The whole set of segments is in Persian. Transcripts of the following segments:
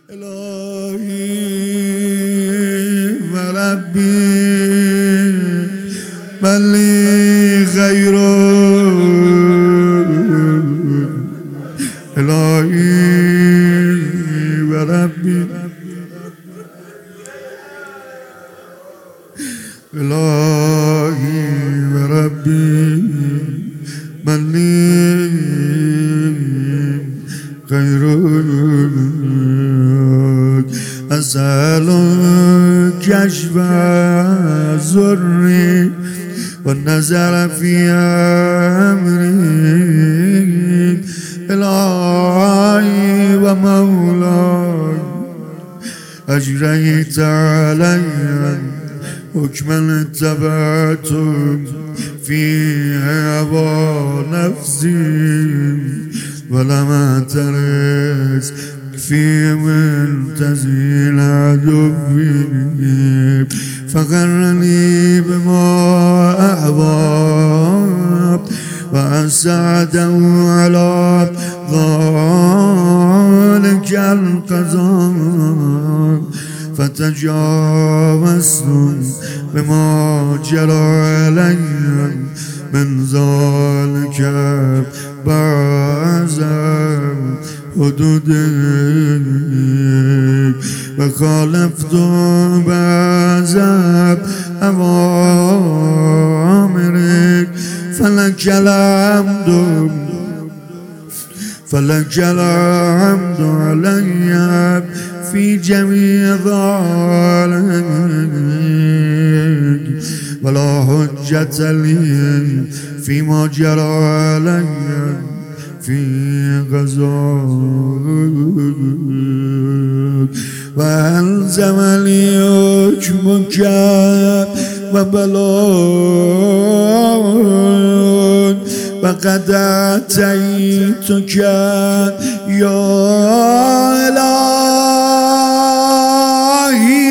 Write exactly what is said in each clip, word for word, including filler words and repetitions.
الهی و ربی من لی غیر الهی و ربی الهی و ربی من لی غیرک اسألک کشف ضری و نظر فی امری الهی و مولای اجریت علی حکما اتبعت فی هوی نفسی ولم ترس فی منتزی العدو فقرنی بما احباب و اسعده علی ذلک القضاء فتجاوزت بما جرى علي من ذلك بعض حدودك وخالفت بعض أوامرك فلك الحمد فلك الحمد علي في جميع ذلك ولا حجة لي فيما جرى علي في غزاك وألزمني حكمك وبلاغ وقد أتيتك يا إلهي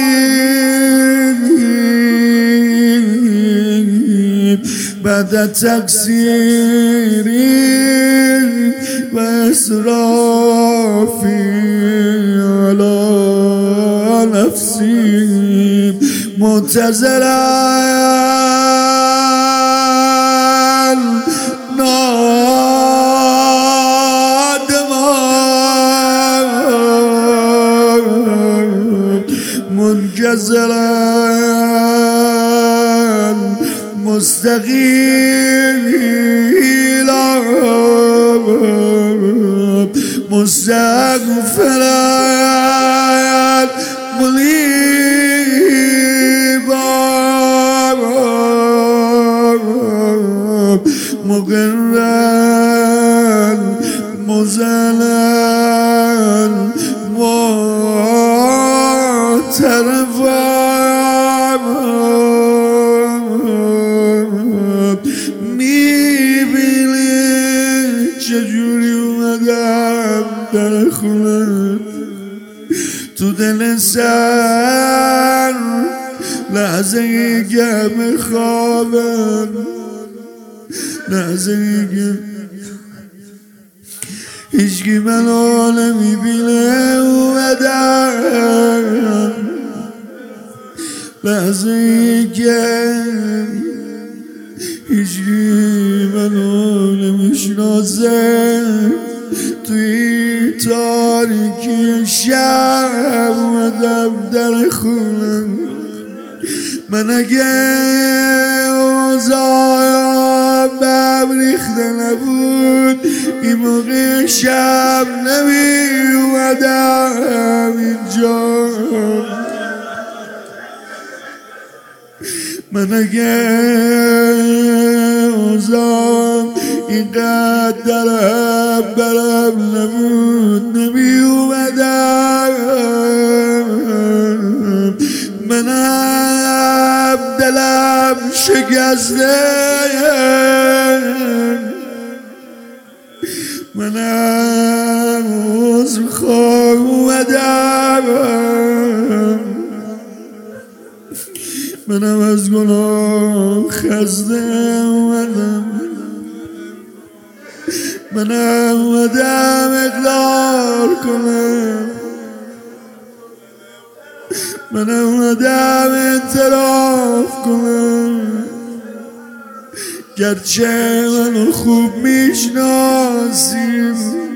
بعد تقصيري وإسرافي على نفسي معتذرا منجزرا مستقيلا مستغفرا منيبا مقرا مزلا معترفا میبینی چجوری اومدم در خونت تو دل سر لحظه گم خوابم لحظه گم هیچکی منو نمیبینه اومدم لحظه گم هیچکی منو نمیشناسه توی تاریکی شب اومدم در خونم من اگه اوضاعم بهم ریخته نبود این موقع شب نمی اومدم اینجا من اگه اوضاعم اینقدر درم برم نبود نمی اومدم منم دلم شکسته منم عذرخواه اومدم منم از گناه خسته اومدم منم اومدم اقرار کنم من اومدم اعتراف کنم گرچه منو خوب میشناسیم،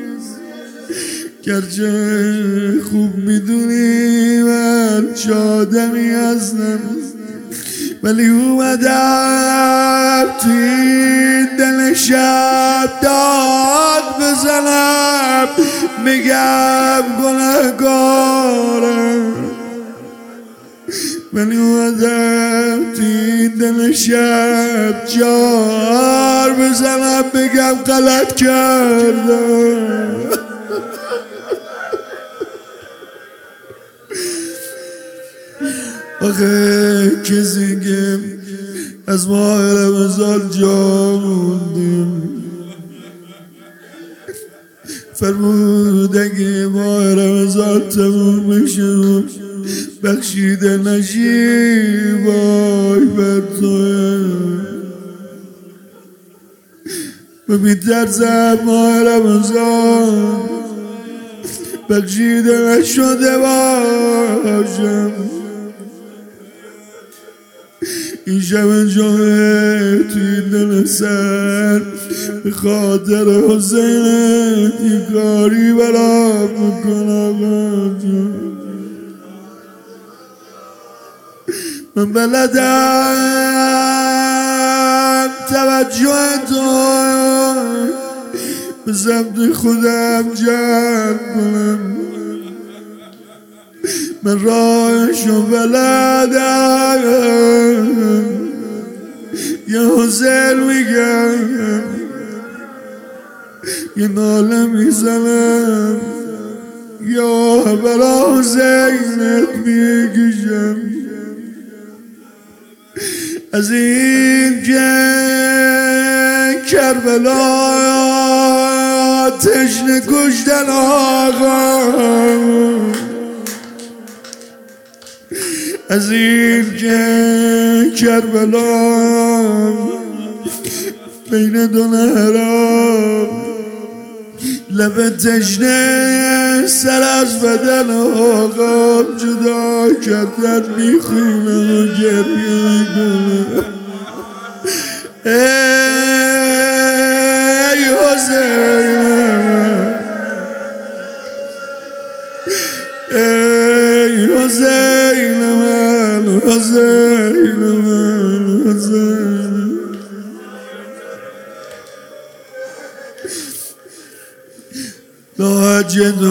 گرچه خوب میدونی من چه آدمی هستم، ولی اومدم توی دل شب داد بزنم میگم گناهکارم، ولی اومدم توی دل شب جار بزنم بگم غلط کردم. آخه کسی که از ماه رمضان جا موندیم فرمود اگه ماه رمضان تموم بشه بخشیده نشی وای بر توه. و میترسم ماه رمضان بخشیده نشده باشم، این شب جمعه توی دل سر به خاطر حسینت یه کاری برام میکنم. من بلدم توجه تو به سمت خودم جمع کنم، من راهشو بلدم یه حسین میگم یه ناله میزنم یا برا حسینت میکشم. از این که کربلا تشنه کشتن آقا، از این که کربلا بین دو نهران لب تشنه سر از بدن آقام جدا کردن میخونه و گریه میکنه. ای حسین، ای حسین من، حسین من، حسین. لا أجد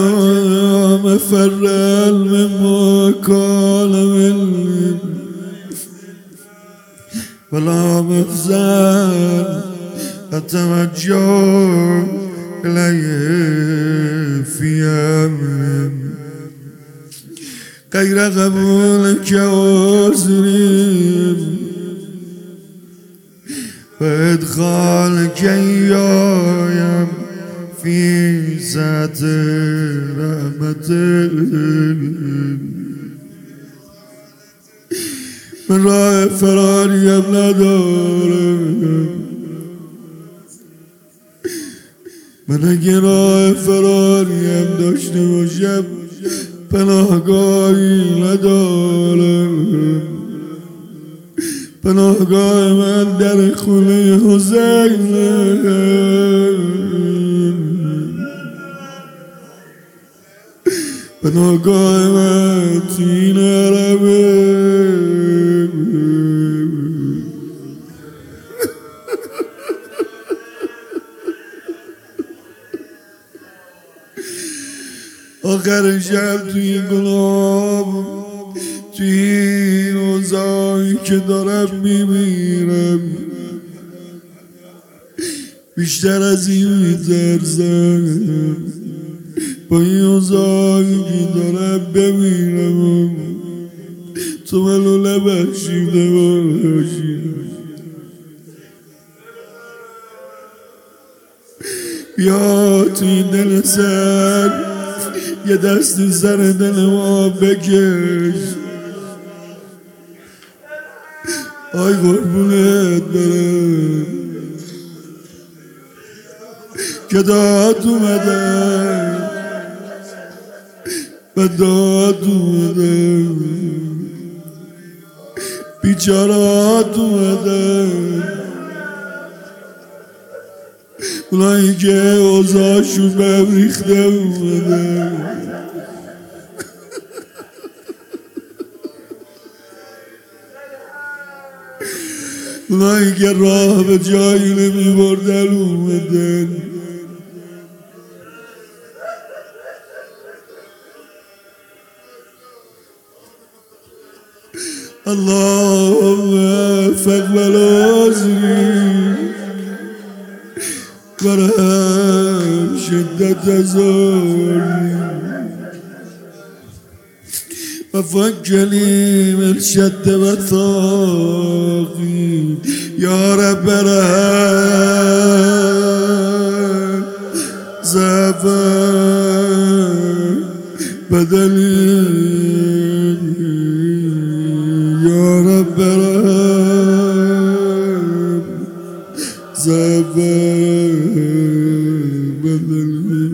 مفرا مما قال مني ولا مفزعا أتوجه إليه في أمر غير قبولك وعذري وإدخالك إياي في ذات رحمتك. من راه فراریم ندارم، من اگه راه فراریم داشته باشم پناهگاهی ندارم. پناهگاه من در خونه حسین، پناهگاه من تین عربه. آخر شب توی این گلاب توی این اوضاعی که دارم میمیرم بیشتر از این میترسم. با این اوضاعی که دارم بمیرم تو منو نبخشیده باشی. بیا توی دل سر یه دست سر دل ما بکش. آی قربونت برم که داد اومدم و داد اومدم. بیچارات اومدن، اونایی که اوضاعشون بهم ریخته اومدن، اونایی که راه به جایی نمی بردن اومدن. اللهم فاقبل عذري وارحم شدة زوري وفكني من شد وثاقي يا رب ارحم زفر بدني يا رب ارحم زفر بدني.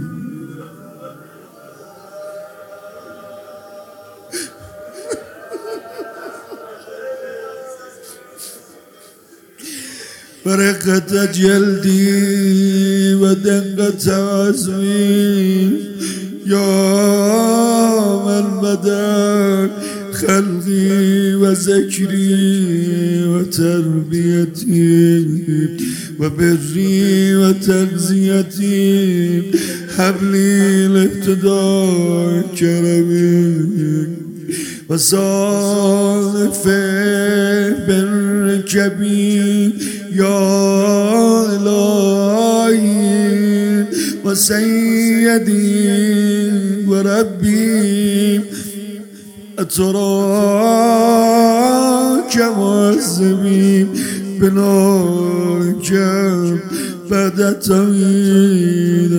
فرقت جلدي ودقت عزمي يا من بدأ خلقي وذكري وتربيتي وبري وتغذيتي حبلي الابتداء كرمي وصالف بركبي يا إلهي وسيدي وربي أتراك معذبي بناك بعد توحيد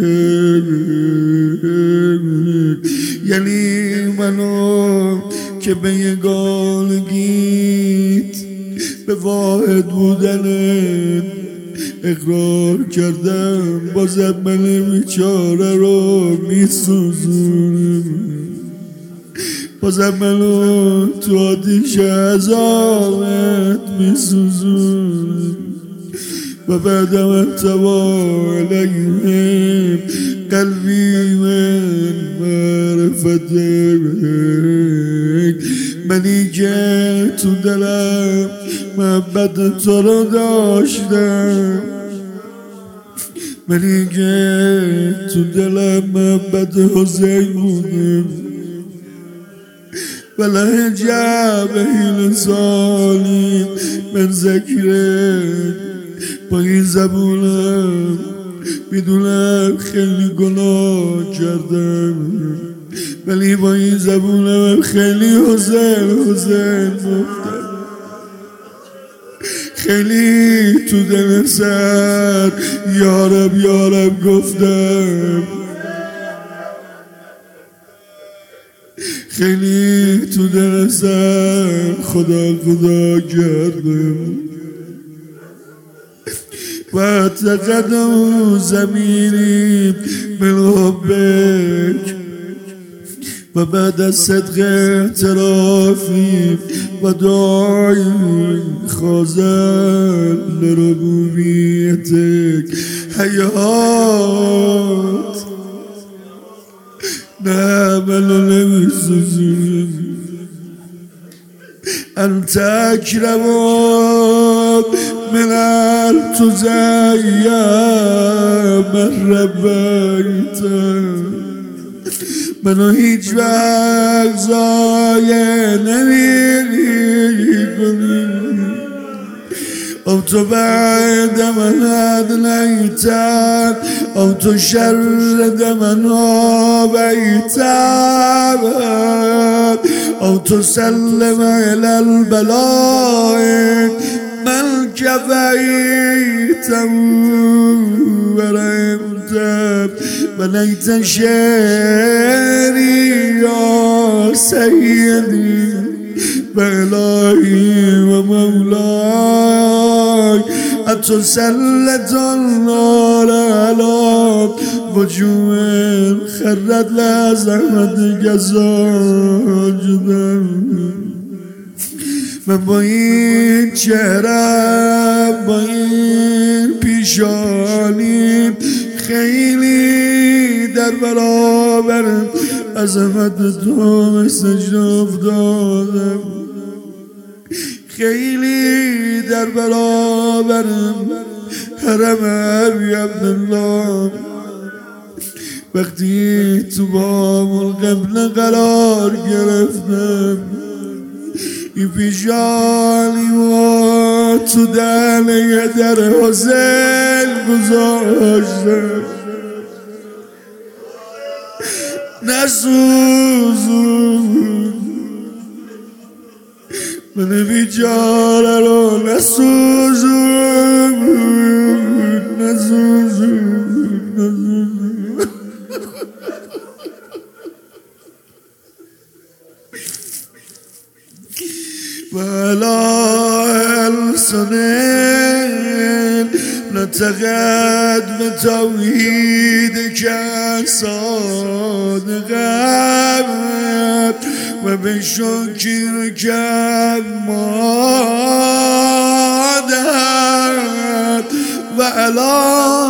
یعنی منو که به یگانگیت به واحد بودنت اقرار کردم، بازم من بیچاره رو میسوزونم، بازم منو تو آتیش عذابت میسوزونم و بعدم انتوا علیهم قلبی من معرفتك، منی که تو دلم محبت تو رو داشتم، منی که تو دلم محبت حسین بودم ولا جاب لسانی من ذکرک، با این زبونم میدونم خیلی گناه کردم ولی با این زبونم خیلی حسین حسین گفتم، خیلی تو دل سر یارب یارب گفتم، خیلی تو دل سر خدا خدا کردم و تقدم زمینی من حبک و بعد از صدق اعترافی و دعای خازن لربوبیتک حیات نعمل نمیسوزیم انت اکرم من التزیم من ربیتم، منو هیچ وقت ضایع نمیری کنی، او تو بعد من ادنیتم او تو شرد من آبیتم او تو سلم الى البلاء من کفیتم ورحمتم و لیت شعری یا سیدی و الهی و مولای اتسلط النار علی وجوه خرت لزحمت گزاجدم من با این چهرم با این پیشانی خیلی در برابر عظمت تو سجده افتادم، خیلی در برابر حرم ابی عبدالله وقتی تو باب القبله قرار گرفتم این پیشانی و تو دهنه در حسین گذاشتم نسوزون من بیچاره رو نسوزون نسوزون نسوزون ولا السنين نتقد بتوحيدك صادقا وبشكرك مادر وعلى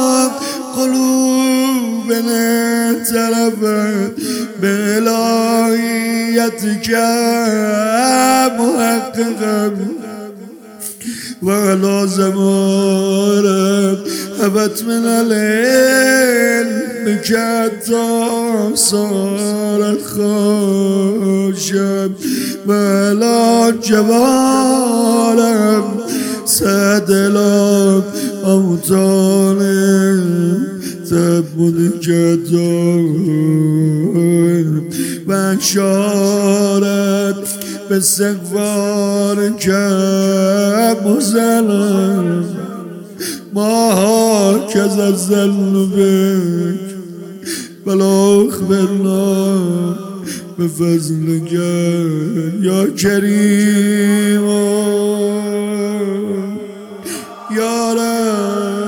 قلوبنا ترفت بإلهيتك محققا وعلى زمانك هبت من الليل بك حتى صارت خاشم وعلى جبالك سدلت أوطانك تبود جدار بشارت باستغفار که مزلم ما هكذا ذنبك بلا اخبرنا بفضلك يا كريم يا رب